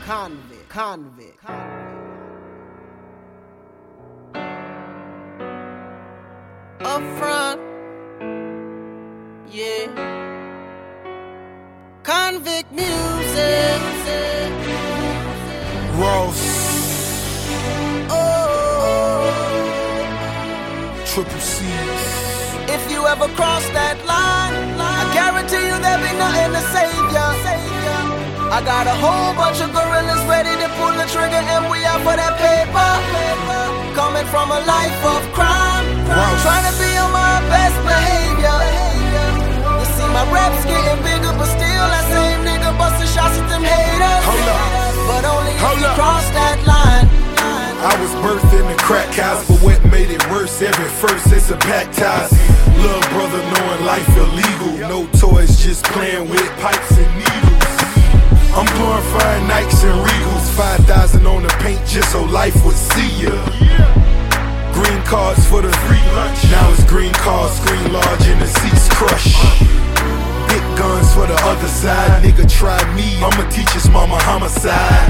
Convict. Up front, yeah. Convict music. Ross. Oh, Triple C's. if you ever cross that line, I guarantee you there'll be nothing to save ya. I got a whole bunch of gorillas ready to pull the trigger, and we out for that paper. Coming from a life of crime, trying to be on my best behavior. You see my reps getting bigger, but still that same nigga busting shots at them haters. Hold up. But only if Hold you up. cross that line. I was birthed in the crack house, but what made it worse? Every first it's a pack ties. Little brother knowing life illegal. No toys, just playing with pipes and needles. I'm glorifying Nikes and Regals. 5,000 on the paint just so life would see ya. Green cards for the free lunch. Now it's green cars, screen large and the seats crush. Big guns for the other side. Nigga try me, I'ma teach his mama homicide.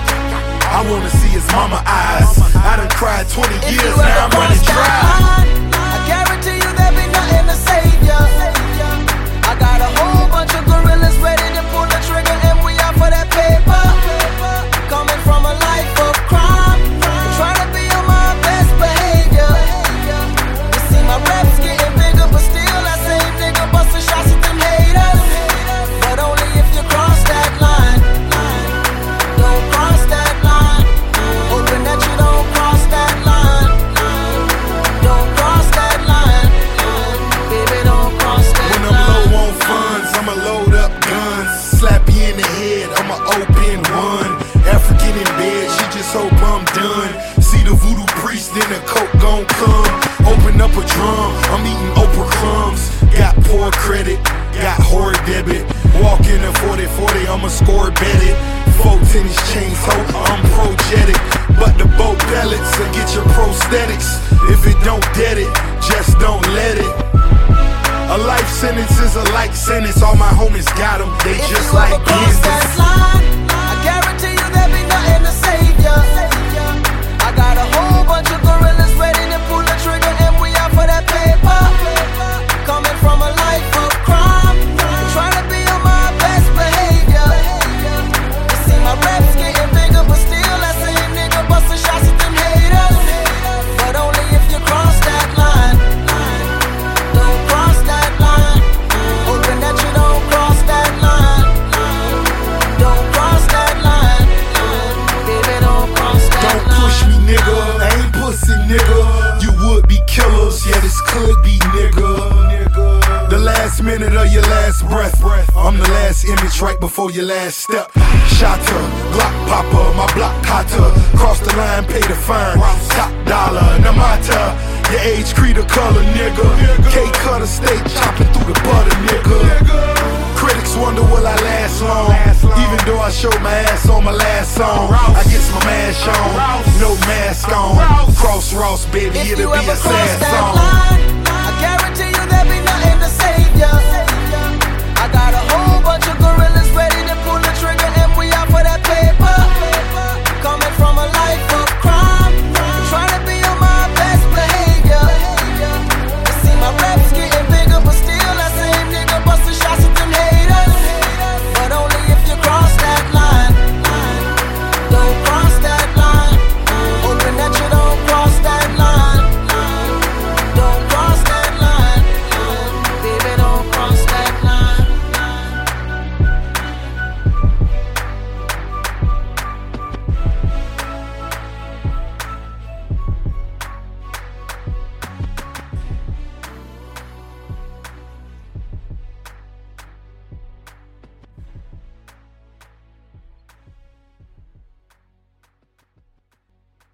I wanna see his mama eyes. I done cried 20 If years, you ever now I'm cross running that dry. line, I guarantee you there'll be nothing to save ya. I got a whole bunch of gorillas ready to pull the trigger, and we out for that paper. Coming from a life of crime, trying to be on my best behavior. You see my reps getting bigger, but still that same nigga busting shots at them haters. But only if you cross that line. Don't cross that line. Hoping that you don't cross that line. Don't cross that line. Baby, don't cross that When line. I'm low on funds, I'ma load up guns. Slap you in the head, I'ma open one. African in bed, she just hope I'm done. See the voodoo priest, then the coke gon' come. Open up a drum, I'm eating Oprah crumbs. Got poor credit, got horror debit. Walk in a 40-40, I'ma score bet it. 4 tennis chains, ho, I'm projetic. But the boat pellets will get your prosthetics. If it don't get it, just don't let it. A life sentence is a life sentence. All my homies got them, they If just you like ever cross that Kansas. line, I guarantee you there'll be nothing to save ya. I got a whole bunch of gorillas ready to pull the trigger, and we out for that paper. Coming from a life of crime, trying to be on my best behavior. You see my reps getting bigger, but still that same nigga busting shots at them haters. But only if you cross that line. Don't cross that line. Hoping that you don't cross that line. Don't cross that line. Baby, don't cross that Don't line. push me, nigga. I ain't pussy, nigga. You would be killers, yeah, this could be, nigga. The last minute of your last breath. I'm the last image right before your last step. Shotter, Glock popper, my block hotter. Cross the line, pay the fine. Top dollar, Namata. Your age, creed, or color, nigga. K-cutter, stay chopping through the butter, nigga. Critics wonder will I last long. Even though I showed my ass on my last song, I get my mash on, no mask on. Cross Ross, baby, If it'll you be ever a cross sad that song. line, I guarantee you there'll be nothing to save ya. I got a whole